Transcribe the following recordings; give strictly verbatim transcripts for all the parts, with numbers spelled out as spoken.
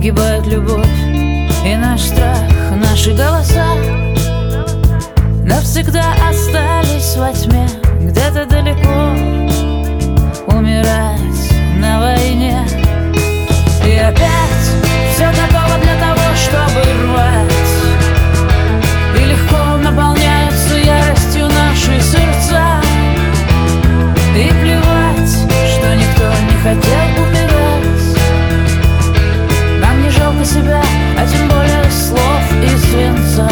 погибает любовь и наш страх. Наши голоса навсегда остались во тьме, где-то далеко умирать на войне. И опять все готово для того, чтобы рвать, и легко наполняются яростью наши сердца. И плевать, что никто не хотел умирать. Нам не жалко себя, а тем более слов и свинца.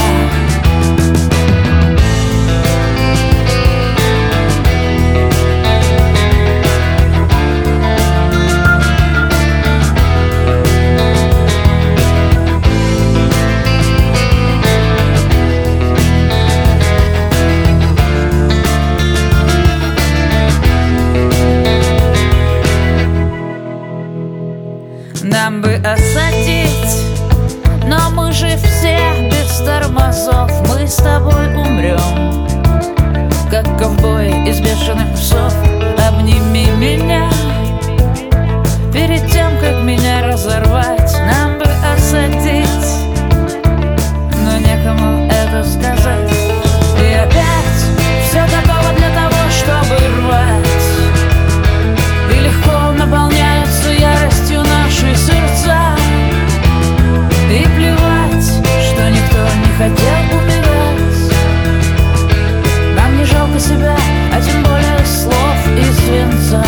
Нам бы осадить, но мы же все без тормозов. Мы с тобой умрем, как ковбой из бешеных псов. Обними меня перед тем, как меня разорвать. Нам бы осадить, но некому это сказать. И опять все готово для того, чтобы рвать, и легко наполняются яростью наши сердца. И плевать, что никто не хотел умирать. Нам не жалко себя, а тем более слов и свинца.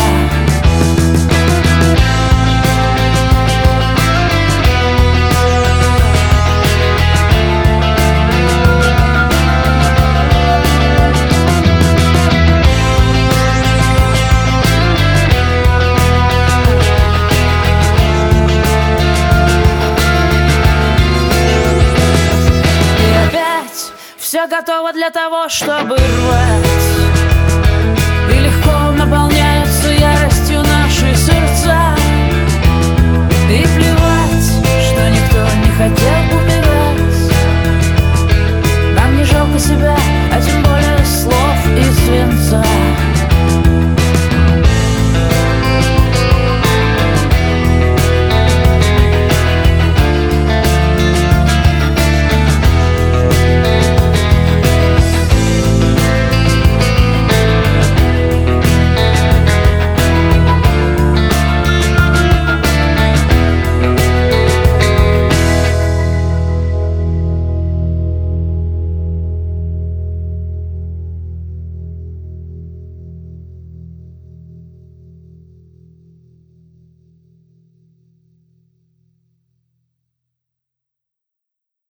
Все готово для того, чтобы рвать,